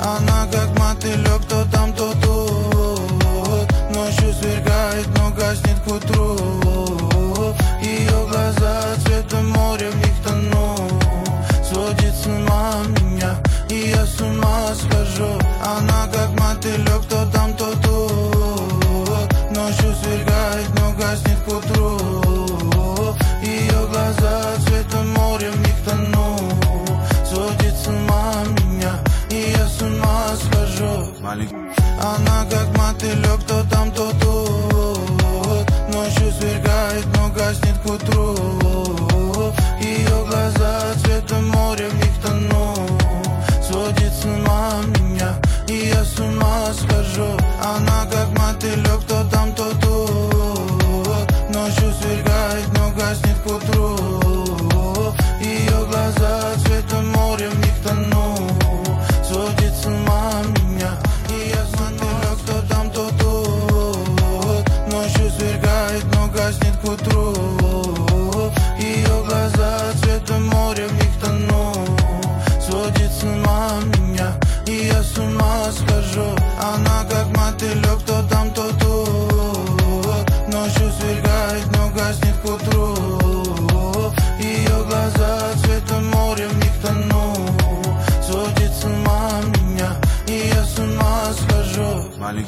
Она как мотылек, то там, то тут. Ночью сверкает, но гаснет к утру. Ее глаза цветом моря, в них тону. Сводит с ума меня, и я с ума схожу. Она как мотылек, то там, то тут. Ночью сверкает, но гаснет к утру. Ее глаза цветом моря, в них тону. Сводит с ума меня, и я с ума схожу. Она как мотылек, то там, то тут. Ночью сверкает, но гаснет к утру. Ее глаза цветом моря, в них тону. Сводит с ума меня, и я с ума схожу. Она как мотылек, то там, то тут. Ночью сверкает, но гаснет к утру. Ее глаза цветом моря, в них тону. Сводит с ума меня, и я с мотылек, то там, то тут. Ночью сверкает, но гаснет к утру. Ее глаза цветом моря, в них тону. Сводит с ума меня, и я с ума схожу. Она как мотылек, то там, то тут. Ночью сверкает, но гаснет к утру.